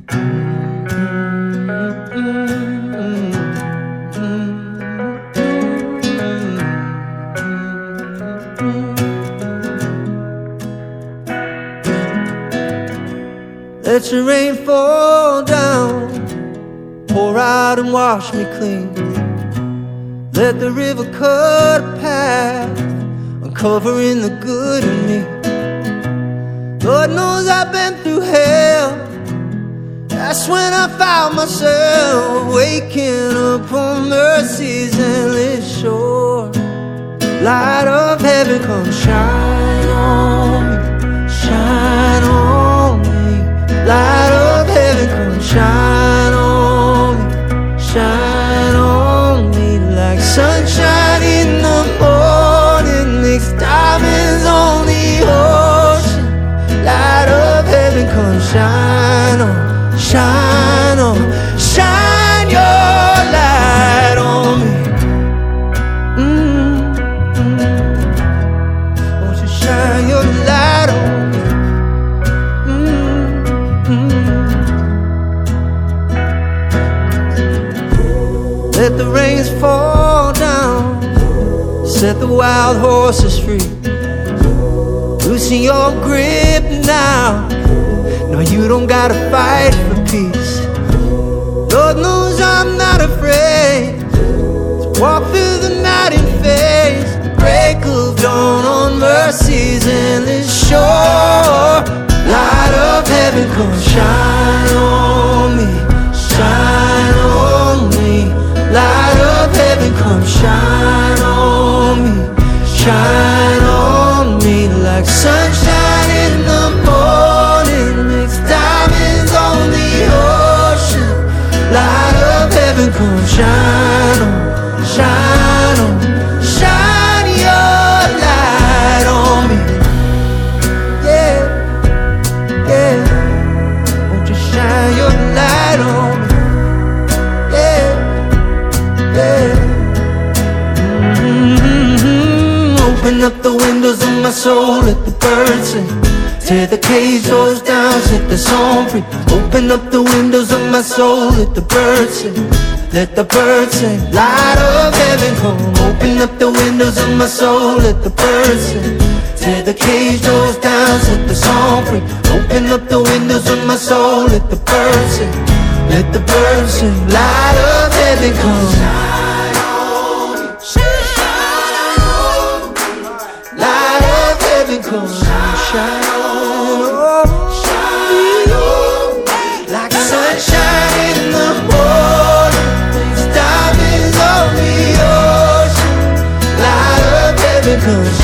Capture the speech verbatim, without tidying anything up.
Let your rain fall down, pour out and wash me clean. Let the river cut a path, uncovering the good in me. Lord knows I've been through hell. That's when I found myself waking up on mercy's endless shore. Light of heaven, come shine on me, shine on me. Light of heaven, come shine on me, shine on me. Like sunshine in the morning, makes diamonds on the ocean. Light of heaven, come shine on, shine on, shine your light on me. Mm-hmm. Won't you shine your light on me? Let the rains fall down, set the wild horses free. Loosen your grip now, no, you don't gotta fight for peace. Lord knows I'm not afraid to walk through the night in faith. The break of dawn on mercy's endless shore. Light of heaven, come shine on me, shine on me. Light of heaven, come shine on me, shine on me. Like sunshine in the morning, makes diamonds on the ocean. Light of heaven, come shine on, shine on, shine your light on me. Yeah, yeah. Won't you shine your light on me? Open up the windows of my soul, let the birds sing. Tear the cage doors down, set the song free. Open up the windows of my soul, let the birds sing. Let the birds sing. Light of heaven, come. Open up the windows of my soul, let the birds sing. Tear the cage doors down, set the song free. Open up the windows of my soul, let the birds sing. Let the birds sing. Light of heaven, come. Come shine on, shine on, like sunshine in the morning, makes diamonds on the ocean. Light of heaven, come